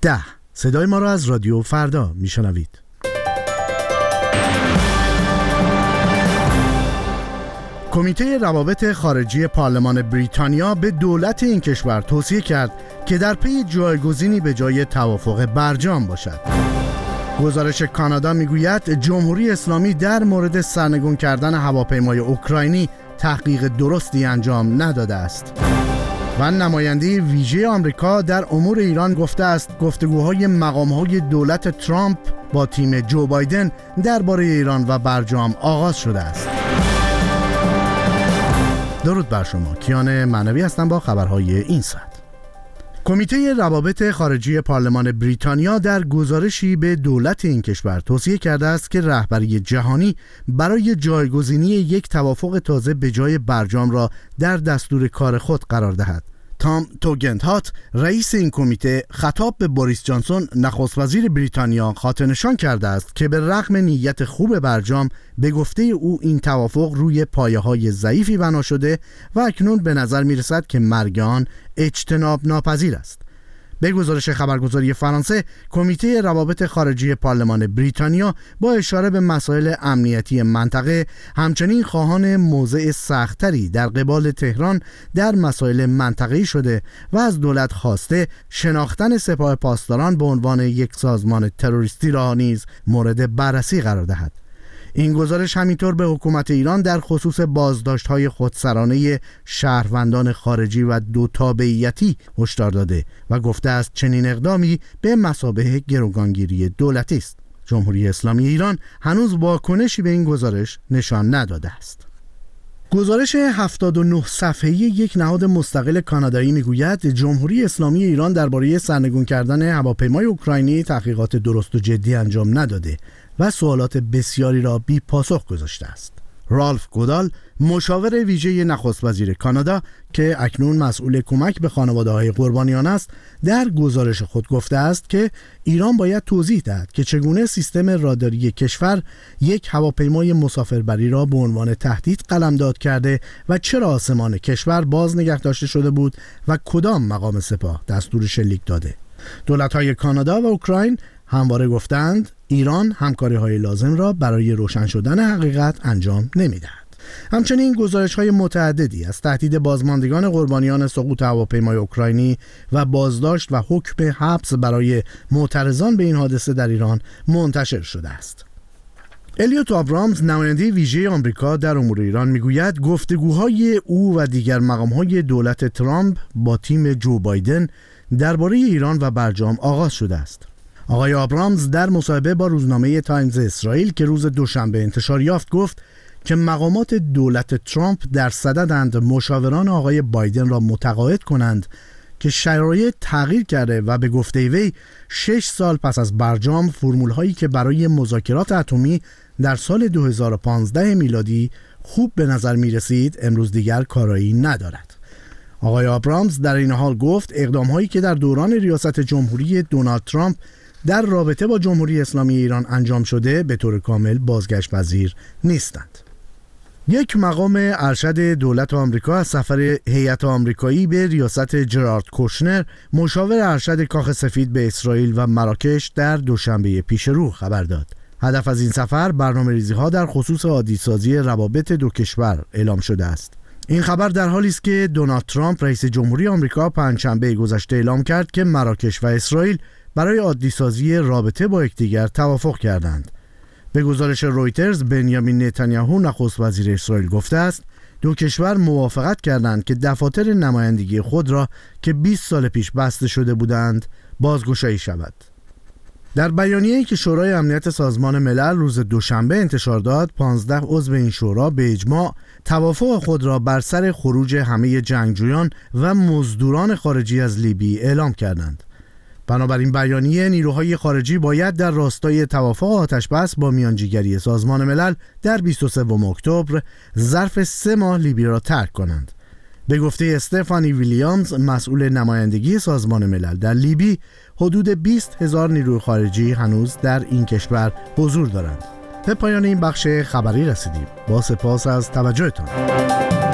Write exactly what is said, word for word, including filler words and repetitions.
ده. صدای ما را از رادیو فردا میشنوید. کمیته روابط خارجی پارلمان بریتانیا به دولت این کشور توصیه کرد که در پی جایگزینی به جای توافق برجام باشد. گزارش کانادا میگوید جمهوری اسلامی در مورد سرنگون کردن هواپیمای اوکراینی تحقیق درستی انجام نداده است. و نماینده ویژه آمریکا در امور ایران گفته است گفتگوهای مقام‌های دولت ترامپ با تیم جو بایدن درباره ایران و برجام آغاز شده است. درود بر شما، کیان معنوی هستم با خبرهای این ساعت. کمیته روابط خارجی پارلمان بریتانیا در گزارشی به دولت این کشور توصیه کرده است که رهبری جهانی برای جایگزینی یک توافق تازه به جای برجام را در دستور کار خود قرار دهد. تام توگندهات رئیس این کمیته خطاب به بوریس جانسون نخست وزیر بریتانیا خاطرنشان کرده است که به رغم نیت خوب برجام به گفته او این توافق روی پایه‌های ضعیفی بنا شده و اکنون به نظر می‌رسد که مرگ آن اجتناب ناپذیر است. به گزارش خبرگزاری فرانسه، کمیته روابط خارجی پارلمان بریتانیا با اشاره به مسائل امنیتی منطقه همچنین خواهان موضع سخت‌تری در قبال تهران در مسائل منطقه‌ای شده و از دولت خواسته شناختن سپاه پاسداران به عنوان یک سازمان تروریستی را نیز مورد بررسی قرار دهد. این گزارش همینطور به حکومت ایران در خصوص بازداشت‌های خودسرانه شهروندان خارجی و دو تابعیتی هشدار داده و گفته است چنین اقدامی به مثابه گروگانگیری دولتی است. جمهوری اسلامی ایران هنوز واکنشی به این گزارش نشان نداده است. گزارش هفتاد و نه صفحه‌ای یک نهاد مستقل کانادایی میگوید جمهوری اسلامی ایران درباره سرنگون کردن هواپیمای اوکراینی تحقیقات درست و جدی انجام نداده و سوالات بسیاری را بی پاسخ گذاشته است. رالف گودال، مشاور ویژه نخست وزیر کانادا که اکنون مسئول کمک به خانواده‌های قربانیان است، در گزارش خود گفته است که ایران باید توضیح دهد که چگونه سیستم راداری کشور یک هواپیمای مسافربری را به عنوان تهدید قلمداد کرده و چرا آسمان کشور باز نگه داشته شده بود و کدام مقام سپاه دستور شلیک داده. دولت‌های کانادا و اوکراین همواره گفتند ایران همکاری‌های لازم را برای روشن شدن حقیقت انجام نمی‌دهد. همچنین گزارش‌های متعددی از تهدید بازماندگان قربانیان سقوط هواپیمای اوکراینی و بازداشت و حکم حبس برای معترضان به این حادثه در ایران منتشر شده است. الیوت آبرامز، نماینده ویژه آمریکا در امور ایران، میگوید گفتگوهای او و دیگر مقام‌های دولت ترامپ با تیم جو بایدن درباره ایران و برجام آغاز شده است. آقای آبرامز در مصاحبه با روزنامه تایمز اسرائیل که روز دوشنبه انتشار یافت گفت که مقامات دولت ترامپ در صددند مشاوران آقای بایدن را متقاعد کنند که شرایط تغییر کرده و به گفته وی شش سال پس از برجام فرمول هایی که برای مذاکرات اتمی در سال دو هزار و پانزده میلادی خوب به نظر می رسید امروز دیگر کارایی ندارد. آقای آبرامز در این حال گفت اقدام هایی که در دوران ریاست جمهوری دونالد ترامپ در رابطه با جمهوری اسلامی ایران انجام شده به طور کامل بازگشت پذیر نیستند. یک مقام ارشد دولت آمریکا از سفر هیئت آمریکایی به ریاست جرارد کوشنر، مشاور ارشد کاخ سفید به اسرائیل و مراکش در دوشنبه پیش رو خبر داد. هدف از این سفر برنامه‌ریزی ها در خصوص عادی‌سازی روابط دو کشور اعلام شده است. این خبر در حالی است که دونالد ترامپ رئیس جمهوری آمریکا پنجشنبه گذشته اعلام کرد که مراکش و اسرائیل برای عادی‌سازی رابطه با یکدیگر توافق کردند. به گزارش رویترز، بنیامین نتانیاهو نخست وزیر اسرائیل گفته است دو کشور موافقت کردند که دفاتر نمایندگی خود را که بیست سال پیش بسته شده بودند بازگشایی شود. در بیانیه‌ای که شورای امنیت سازمان ملل روز دوشنبه انتشار داد، پانزده عضو این شورا به اجماع توافق خود را بر سر خروج همه جنگجویان و مزدوران خارجی از لیبی اعلام کردند. بنابراین بیانیه نیروهای خارجی باید در راستای توافق آتش‌بس با میانجیگری سازمان ملل در بیست و سوم اکتبر ظرف سه ماه لیبی را ترک کنند. به گفته استفانی ویلیامز، مسئول نمایندگی سازمان ملل در لیبی، حدود بیست هزار نیروی خارجی هنوز در این کشور حضور دارند. به پایان این بخش خبری رسیدیم. با سپاس از توجهتان.